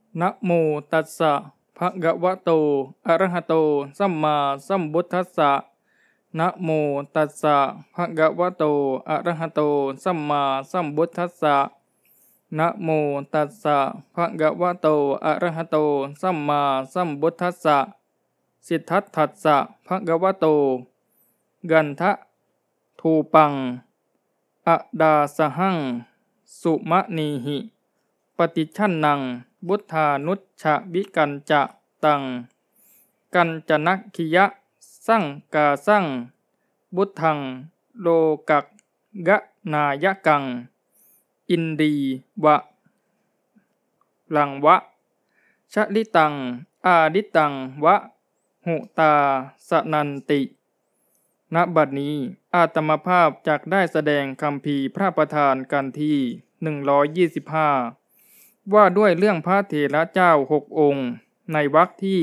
นะโมตัสสะภะคะวะโตอะระหะโตสัมมาสัมพุทธัสสะนะโมตัสสะภะคะวะโตอะระหะโตสัมมาสัมพุทธัสสะนะโมตัสสะภะคะวะโตอะระหะโตสัมมาสัมพุทธัสสะสิทธัตถัสสะภะคะวะโตกันทะทูปังอะดาสหังสุมะนีหิปฏิชันนังบุทธานุชชวิกันจะตังกัญจนักขิยะสังกาสังบุทธังโลกักกะนายกังอินดีวะลังวะชะลิตังอาดิตังวะหุตาสนันติณบัดนี้อาตมภาพจักได้แสดงคัมภีร์พระประธานกันที่125ว่าด้วยเรื่องพระเถระเจ้า6องค์ในวรรคที่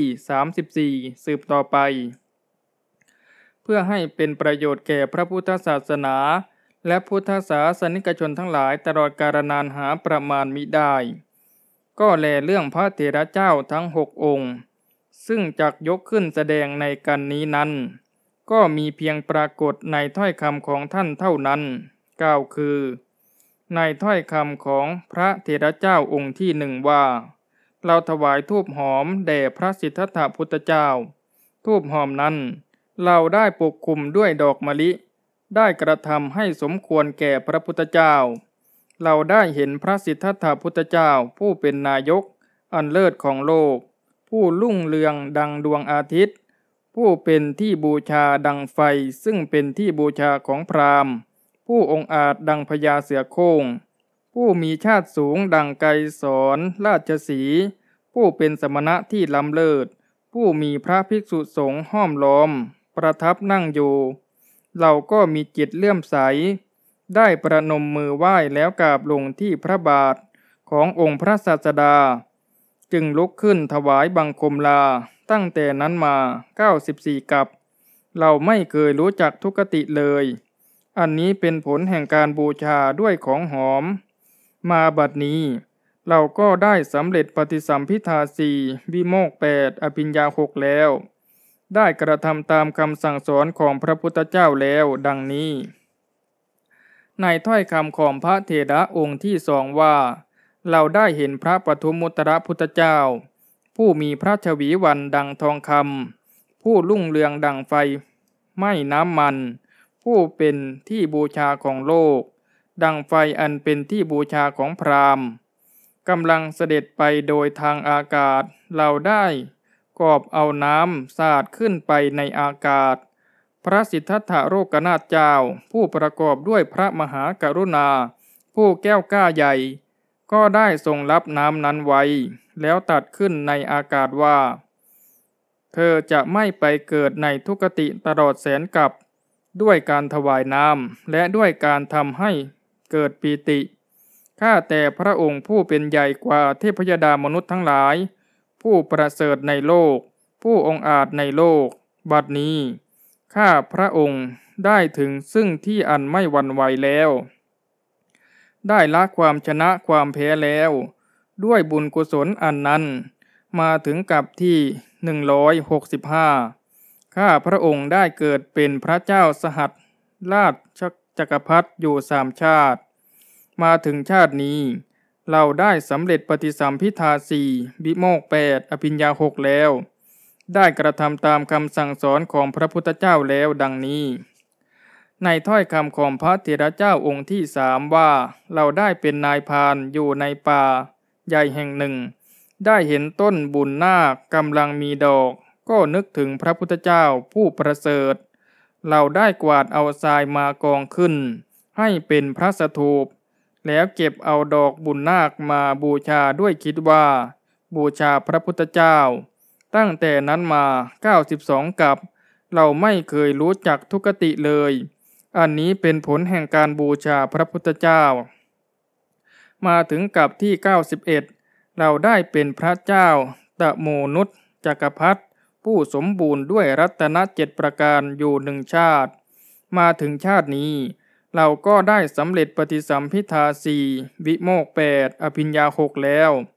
34สืบต่อไปเพื่อให้เป็นประโยชน์แก่พระพุทธศาสนาและพุทธศาสนิกชนทั้งหลายตลอดกาลนานหาประมาณมิได้ก็แลเรื่องพระเถระเจ้าทั้ง6องค์ซึ่งจักยกขึ้นแสดงในกันนี้นั้นก็มีเพียงปรากฏในถ้อยคำของท่านเท่านั้นกล่าวคือในถ้อยคำของพระเถระเจ้าองค์ที่1ว่าเราถวายธูปหอมแด่พระสิทธัตถพุทธเจ้าธูปหอมนั้นเราได้ปกคลุมด้วยดอกมะลิได้กระทำให้สมควรแก่พระพุทธเจ้าเราได้เห็นพระสิทธัตถพุทธเจ้าผู้เป็นนายกอันเลิศของโลกผู้รุ่งเรืองดังดวงอาทิตย์ผู้เป็นที่บูชาดังไฟซึ่งเป็นที่บูชาของพราหมณ์ผู้องอาจดังพญาเสือโคร่งผู้มีชาติสูงดังไกรสรราชสีห์ผู้เป็นสมณะที่ล้ำเลิศผู้มีพระภิกษุสงฆ์ห้อมล้อมประทับนั่งอยู่เราก็มีจิตเลื่อมใสได้ประนมมือไหว้แล้วกราบลงที่พระบาทขององค์พระศาสดาจึงลุกขึ้นถวายบังคมลาตั้งแต่นั้นมา94กับเราไม่เคยรู้จักทุกติเลยอันนี้เป็นผลแห่งการบูชาด้วยของหอมมาบัดนี้เราก็ได้สำเร็จปฏิสัมภิทา4วิโมกข์8อภิญญา6แล้วได้กระทำตามคำสั่งสอนของพระพุทธเจ้าแล้วดังนี้ในถ้อยคำของพระเถระองค์ที่2ว่าเราได้เห็นพระปทุมมุตตรพุทธเจ้าผู้มีพระชวีวันดังทองคำผู้รุ่งเรืองดังไฟไหม้น้ำมันผู้เป็นที่บูชาของโลกดังไฟอันเป็นที่บูชาของพราหมณ์กำลังเสด็จไปโดยทางอากาศเราได้กอบเอาน้ำสาดขึ้นไปในอากาศพระสิทธัตถโลกนาถเจ้าผู้ประกอบด้วยพระมหากรุณาผู้แก้วกล้าใหญ่ก็ได้ทรงรับน้ำนั้นไว้แล้วตัดขึ้นในอากาศว่าเธอจะไม่ไปเกิดในทุกติตลอดแสนกับด้วยการถวายน้ำและด้วยการทำให้เกิดปีติข้าแต่พระองค์ผู้เป็นใหญ่กว่าเทพยดามนุษย์ทั้งหลายผู้ประเสริฐในโลกผู้องอาจในโลกบัดนี้ข้าพระองค์ได้ถึงซึ่งที่อันไม่หวั่นไหวแล้วได้ละความชนะความแพ้แล้วด้วยบุญกุศลอันนั้นมาถึงกับที่165ข้าพระองค์ได้เกิดเป็นพระเจ้าสหัสราชจักรพรรดิอยู่3ชาติมาถึงชาตินี้เราได้สำเร็จปฏิสัมภิทา4วิโมกข์8อภิญญา6แล้วได้กระทำตามคำสั่งสอนของพระพุทธเจ้าแล้วดังนี้ในถ้อยคำของพระเถระเจ้าองค์ที่3ว่าเราได้เป็นนายพรานอยู่ในป่าใหญ่แห่งหนึ่งได้เห็นต้นบุญนาคกำลังมีดอกก็นึกถึงพระพุทธเจ้าผู้ประเสริฐเราได้กวาดเอาทรายมากองขึ้นให้เป็นพระสถูปแล้วเก็บเอาดอกบุญนาคมาบูชาด้วยคิดว่าบูชาพระพุทธเจ้าตั้งแต่นั้นมา92กับเราไม่เคยรู้จักทุกติเลยอันนี้เป็นผลแห่งการบูชาพระพุทธเจ้ามาถึงกับที่91เราได้เป็นพระเจ้าตโมนุสจักรพรรดิผู้สมบูรณ์ด้วยรัตนะ7ประการอยู่1ชาติมาถึงชาตินี้เราก็ได้สำเร็จปฏิสัมภิทา4วิโมกข์8อภิญญา6แล้ว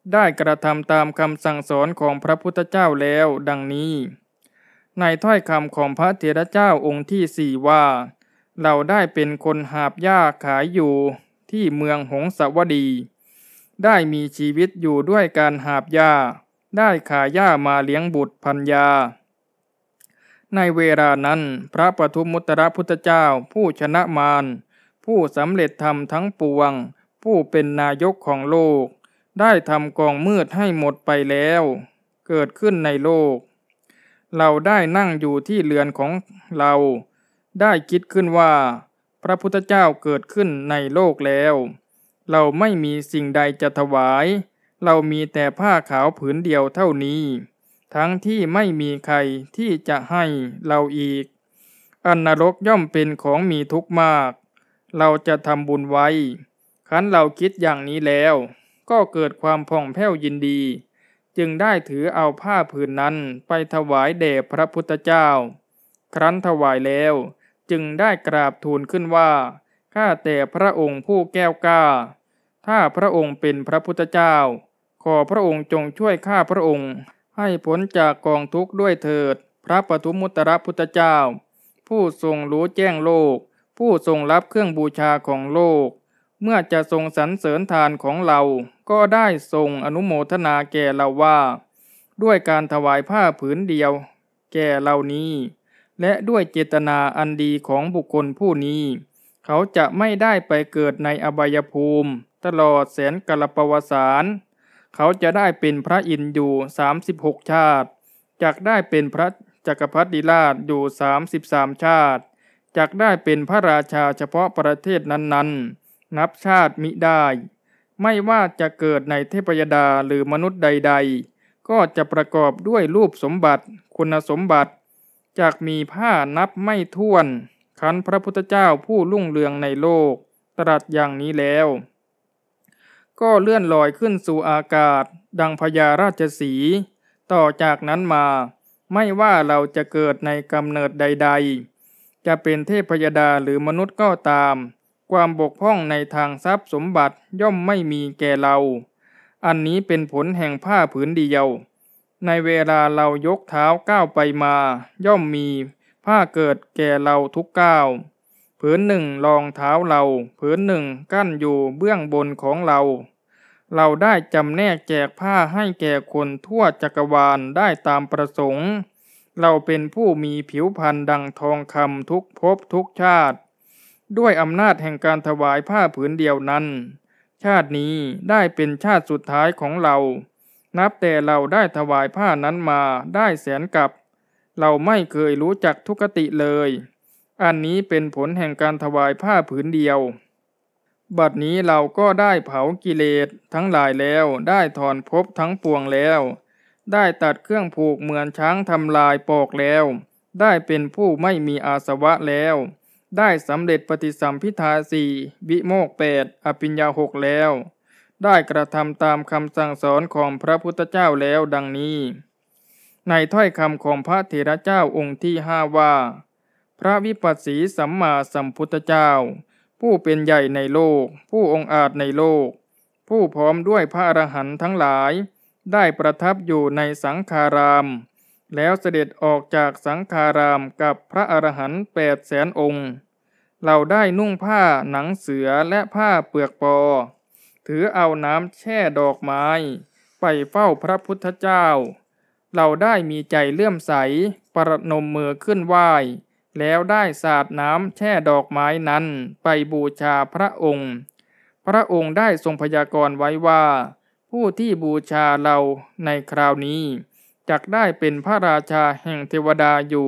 ได้กระทำตามคำสั่งสอนของพระพุทธเจ้าแล้วดังนี้ในถ้อยคำของพระเถรเจ้าองค์ที่สี่ว่าเราได้เป็นคนหาบหญ้าขายอยู่ที่เมืองหงสาวดีได้มีชีวิตอยู่ด้วยการหาบหญ้าได้ขายหญ้ามาเลี้ยงบุตรภรรยาในเวลานั้นพระปทุมมุตตรพุทธเจ้าผู้ชนะมารผู้สำเร็จธรรมทั้งปวงผู้เป็นนายกของโลกได้ทำกองมืดให้หมดไปแล้วเกิดขึ้นในโลกเราได้นั่งอยู่ที่เรือนของเราได้คิดขึ้นว่าพระพุทธเจ้าเกิดขึ้นในโลกแล้วเราไม่มีสิ่งใดจะถวายเรามีแต่ผ้าขาวผืนเดียวเท่านี้ทั้งที่ไม่มีใครที่จะให้เราอีกอันนรกย่อมเป็นของมีทุกข์มากเราจะทำบุญไว้คันเราคิดอย่างนี้แล้วก็เกิดความผ่องแผ้วยินดีจึงได้ถือเอาผ้าผืนนั้นไปถวายแด่พระพุทธเจ้าครั้นถวายแล้วจึงได้กราบทูลขึ้นว่าข้าแต่พระองค์ผู้แก้วกล้าถ้าพระองค์เป็นพระพุทธเจ้าขอพระองค์จงช่วยข้าพระองค์ให้พ้นจากกองทุกข์ด้วยเถิดพระปทุมมุตตรพุทธเจ้าผู้ทรงรู้แจ้งโลกผู้ทรงรับเครื่องบูชาของโลกเมื่อจะทรงสรรเสริญทานของเราก็ได้ทรงอนุโมทนาแก่เราว่าด้วยการถวายผ้าผืนเดียวแก่เหล่านี้และด้วยเจตนาอันดีของบุคคลผู้นี้เขาจะไม่ได้ไปเกิดในอบายภูมิตลอดแสนกลปวสานเขาจะได้เป็นพระอินทร์อยู่36ชาติจักได้เป็นพระจักรพรรดิราชอยู่33ชาติจักได้เป็นพระราชาเฉพาะประเทศนั้นๆนับชาติมิได้ไม่ว่าจะเกิดในเทพยดาหรือมนุษย์ใดๆก็จะประกอบด้วยรูปสมบัติคุณสมบัติจักมีผ้านับไม่ถ้วนคันพระพุทธเจ้าผู้รุ่งเรืองในโลกตรัสอย่างนี้แล้วก็เลื่อนลอยขึ้นสู่อากาศดังพญาราชสีห์ต่อจากนั้นมาไม่ว่าเราจะเกิดในกำเนิดใดๆจะเป็นเทพยดาหรือมนุษย์ก็ตามความบกพร่องในทางทรัพย์สมบัติย่อมไม่มีแก่เราอันนี้เป็นผลแห่งผ้าผืนเดียวในเวลาเรายกเท้าก้าวไปมาย่อมมีผ้าเกิดแก่เราทุกก้าวผืนหนึ่งรองเท้าเราผืนหนึ่งกั้นอยู่เบื้องบนของเราเราได้จำแนกแจกผ้าให้แก่คนทั่วจักรวาลได้ตามประสงค์เราเป็นผู้มีผิวพรรณดังทองคำทุกภพทุกชาติด้วยอำนาจแห่งการถวายผ้าผืนเดียวนั้นชาตินี้ได้เป็นชาติสุดท้ายของเรานับแต่เราได้ถวายผ้านั้นมาได้แสนกับเราไม่เคยรู้จักทุกขติเลยอันนี้เป็นผลแห่งการถวายผ้าผืนเดียวบัดนี้เราก็ได้เผากิเลสทั้งหลายแล้วได้ถอนภพทั้งปวงแล้วได้ตัดเครื่องผูกเหมือนช้างทำลายปอกแล้วได้เป็นผู้ไม่มีอาสวะแล้วได้สำเร็จปฏิสัมภิทาสี่วิโมกข์8อภิญญา6แล้วได้กระทำตามคำสั่งสอนของพระพุทธเจ้าแล้วดังนี้ในถ้อยคำของพระเถรเจ้าองค์ที่5ว่าพระวิปัสสีสัมมาสัมพุทธเจ้าผู้เป็นใหญ่ในโลกผู้องอาจในโลกผู้พร้อมด้วยพระอรหันต์ทั้งหลายได้ประทับอยู่ในสังฆารามแล้วเสด็จออกจากสังฆารามกับพระอรหันต์800,000 องค์เราได้นุ่งผ้าหนังเสือและผ้าเปลือกปอถือเอาน้ำแช่ดอกไม้ไปเฝ้าพระพุทธเจ้าเราได้มีใจเลื่อมใสประนมมือขึ้นไหว้แล้วได้สาดน้ำแช่ดอกไม้นั้นไปบูชาพระองค์พระองค์ได้ทรงพยากรณ์ไว้ว่าผู้ที่บูชาเราในคราวนี้จักได้เป็นพระราชาแห่งเทวดาอยู่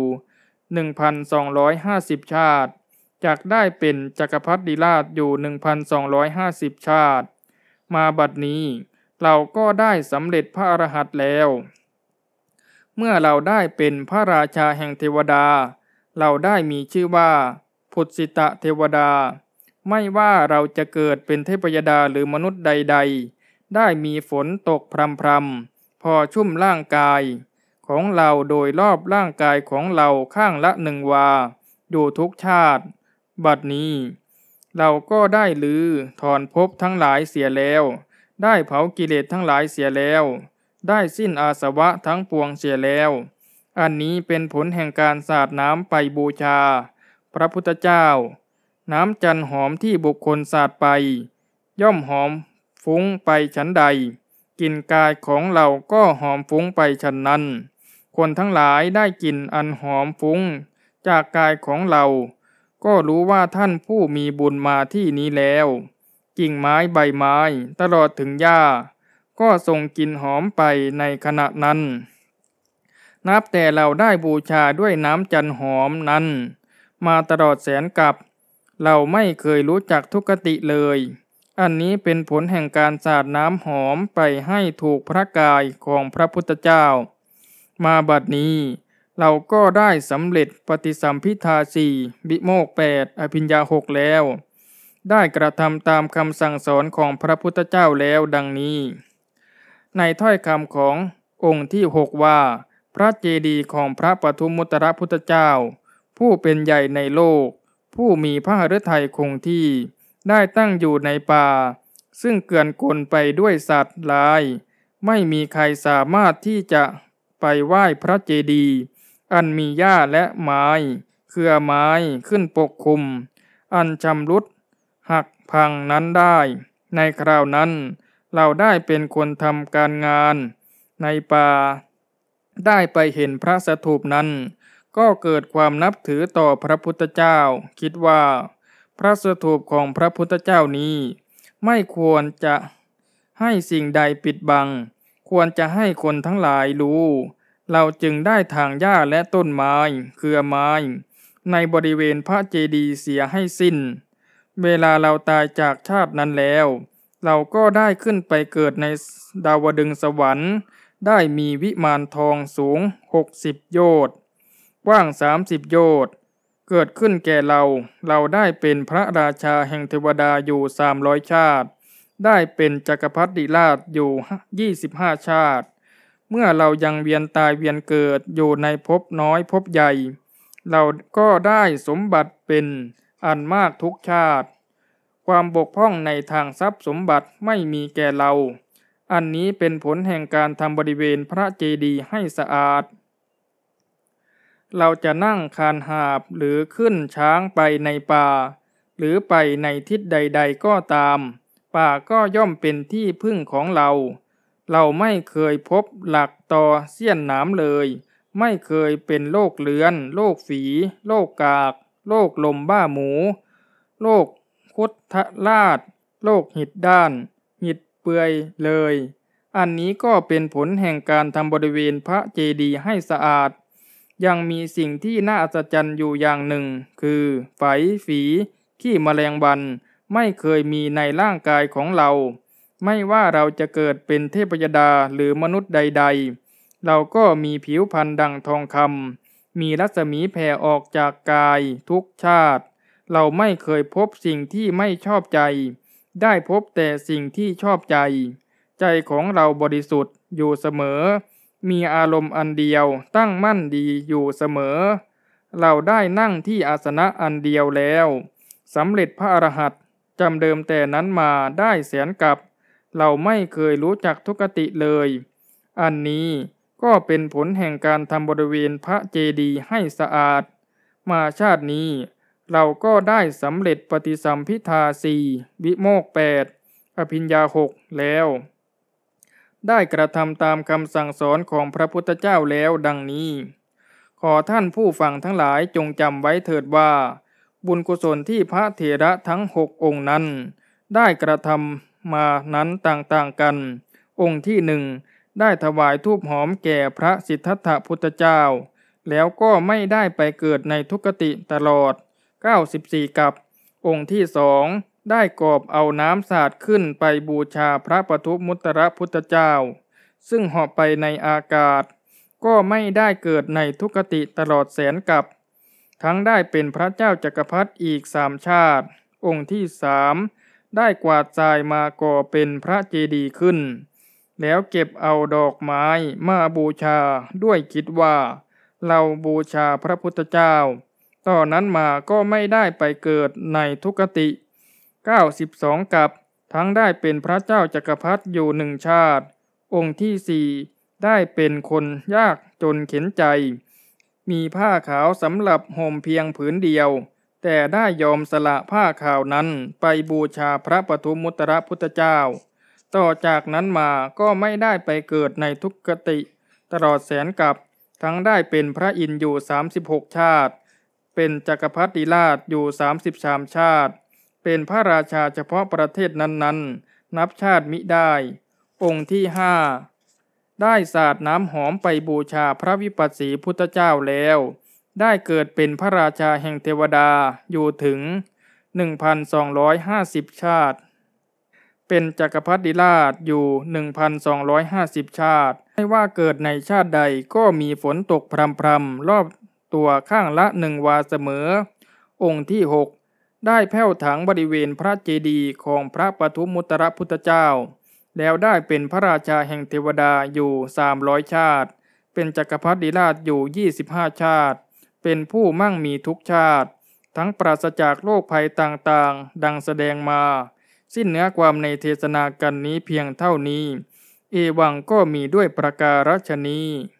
1,250 ชาติจักได้เป็นจักรพรรดิราชอยู่ 1,250 ชาติมาบัดนี้เราก็ได้สำเร็จพระอรหันต์แล้วเมื่อเราได้เป็นพระราชาแห่งเทวดาเราได้มีชื่อว่าพุทธิตเทวดาไม่ว่าเราจะเกิดเป็นเทพยดาหรือมนุษย์ใดๆได้มีฝนตกพรำๆพอชุ่มร่างกายของเราโดยรอบร่างกายของเราข้างละ1 วาอยู่ทุกชาติบัดนี้เราก็ได้ถอนภพทั้งหลายเสียแล้วได้เผากิเลสทั้งหลายเสียแล้วได้สิ้นอาสวะทั้งปวงเสียแล้วอันนี้เป็นผลแห่งการสาดน้ำไปบูชาพระพุทธเจ้าน้ำจันหอมที่บุคคลสาดไปย่อมหอมฟุ้งไปฉันใดกลิ่นกายของเราก็หอมฟุ้งไปฉันนั้นคนทั้งหลายได้กลิ่นอันหอมฟุ้งจากกายของเราก็รู้ว่าท่านผู้มีบุญมาที่นี้แล้วกิ่งไม้ใบไม้ตลอดถึงหญ้าก็ส่งกลิ่นหอมไปในขณะนั้นนับแต่เราได้บูชาด้วยน้ำจันหอมนั้นมาตลอดแสนกับเราไม่เคยรู้จักทุกขติเลยอันนี้เป็นผลแห่งการสาดน้ำหอมไปให้ถูกพระกายของพระพุทธเจ้ามาบัดนี้เราก็ได้สำเร็จปฏิสัมภิทาสี่วิโมกข์8อภิญญา6แล้วได้กระทำตามคำสั่งสอนของพระพุทธเจ้าแล้วดังนี้ในถ้อยคำขององค์ที่6ว่าพระเจดีย์ของพระปทุมมุตตรพุทธเจ้าผู้เป็นใหญ่ในโลกผู้มีพระฤทัยคงที่ได้ตั้งอยู่ในป่าซึ่งเกลื่อนกลไปด้วยสัตว์หลายไม่มีใครสามารถที่จะไปไหว้พระเจดีย์อันมีหญ้าและไม้เครือไม้ขึ้นปกคลุมอันชำรุดหักพังนั้นได้ในคราวนั้นเราได้เป็นคนทำการงานในป่าได้ไปเห็นพระสถูปนั้นก็เกิดความนับถือต่อพระพุทธเจ้าคิดว่าพระสถูปของพระพุทธเจ้านี้ไม่ควรจะให้สิ่งใดปิดบังควรจะให้คนทั้งหลายรู้เราจึงได้ถางหญ้าและต้นไม้เครือไม้ในบริเวณพระเจดีย์เสียให้สิ้นเวลาเราตายจากชาตินั้นแล้วเราก็ได้ขึ้นไปเกิดในดาวดึงส์สวรรค์ได้มีวิมานทองสูง60โยชน์กว้าง30โยชน์เกิดขึ้นแก่เราได้เป็นพระราชาแห่งเทวดาอยู่300ชาติได้เป็นจักรพรรดิราชอยู่25ชาติเมื่อเรายังเวียนตายเวียนเกิดอยู่ในภพน้อยภพใหญ่เราก็ได้สมบัติเป็นอันมากทุกชาติความบกพร่องในทางทรัพย์สมบัติไม่มีแก่เราอันนี้เป็นผลแห่งการทำบริเวณพระเจดีย์ให้สะอาดเราจะนั่งคานหาบหรือขึ้นช้างไปในป่าหรือไปในทิศใดๆก็ตามป่าก็ย่อมเป็นที่พึ่งของเราไม่เคยพบหลักตอเสี้ยนหนามเลยไม่เคยเป็นโรคเรื้อนโรคฝีโรคกากโรคลมบ้าหมูโรคคุดทะลาดโรคหิดด้านหิดเปื่อยเลยอันนี้ก็เป็นผลแห่งการทำบริเวณพระเจดีย์ให้สะอาดยังมีสิ่งที่น่าอัศจรรย์อยู่อย่างหนึ่งคือไฝฝีขี้แมลงวันไม่เคยมีในร่างกายของเราไม่ว่าเราจะเกิดเป็นเทพยดาหรือมนุษย์ใดๆเราก็มีผิวพรรณดั่งทองคำมีรัศมีแผ่ออกจากกายทุกชาติเราไม่เคยพบสิ่งที่ไม่ชอบใจได้พบแต่สิ่งที่ชอบใจใจของเราบริสุทธิ์อยู่เสมอมีอารมณ์อันเดียวตั้งมั่นดีอยู่เสมอเราได้นั่งที่อาสนะอันเดียวแล้วสำเร็จพระอรหันต์จำเดิมแต่นั้นมาได้แสนกับเราไม่เคยรู้จักทุกขติเลยอันนี้ก็เป็นผลแห่งการทำบริเวณพระเจดีย์ให้สะอาดมาชาตินี้เราก็ได้สำเร็จปฏิสัมภิทาสี่วิโมกข์8อภิญญา6แล้วได้กระทำตามคำสั่งสอนของพระพุทธเจ้าแล้วดังนี้ขอท่านผู้ฟังทั้งหลายจงจำไว้เถิดว่าบุญกุศลที่พระเถระทั้ง6องค์นั้นได้กระทำมานั้นต่างๆกันองค์ที่1ได้ถวายธูปหอมแก่พระสิทธัตถพุทธเจ้าแล้วก็ไม่ได้ไปเกิดในทุกขติตลอด94กับองค์ที่2ได้กอบเอาน้ำสาดขึ้นไปบูชาพระปทุมมุตตรพุทธเจ้าซึ่งเหาะไปในอากาศก็ไม่ได้เกิดในทุกขติตลอดแสนกับทั้งได้เป็นพระเจ้าจักรพรรดิอีก3ชาติองค์ที่3ได้กวาดทรายมาก่อเป็นพระเจดีย์ขึ้นแล้วเก็บเอาดอกไม้มาบูชาด้วยคิดว่าเราบูชาพระพุทธเจ้าตอนนั้นมาก็ไม่ได้ไปเกิดในทุกขติ92กับทั้งได้เป็นพระเจ้าจักรพรรดิอยู่หนึ่งชาติองค์ที่สี่ได้เป็นคนยากจนเข็ญใจมีผ้าขาวสำหรับห่มเพียงผืนเดียวแต่ได้ยอมสละผ้าขาวนั้นไปบูชาพระปทุมมุตตรพุทธเจ้าต่อจากนั้นมาก็ไม่ได้ไปเกิดในทุกขติตลอดแสนกับทั้งได้เป็นพระอินทร์อยู่36ชาติเป็นจักรพรรดิราชอยู่33ชาติเป็นพระราชาเฉพาะประเทศนั้นๆนับชาติมิได้องค์ที่ห้าได้สาดน้ำหอมไปบูชาพระวิปัสสีพุทธเจ้าแล้วได้เกิดเป็นพระราชาแห่งเทวดาอยู่ถึง 1,250 ชาติเป็นจักรพรรดิราชอยู่ 1,250 ชาติไม่ว่าเกิดในชาติใดก็มีฝนตกพรำๆรอบตัวข้างละ1 วาเสมอองค์ที่6ได้แผ่วถังบริเวณพระเจดีย์ของพระปทุมมุตตรพุทธเจ้าแล้วได้เป็นพระราชาแห่งเทวดาอยู่300ชาติเป็นจักรพรรดิราชอยู่25ชาติเป็นผู้มั่งมีทุกชาติทั้งปราศจากโรคภัยต่างๆดังแสดงมาสิ้นเนื้อความในเทศนากันนี้เพียงเท่านี้เอวังก็มีด้วยประการฉนี้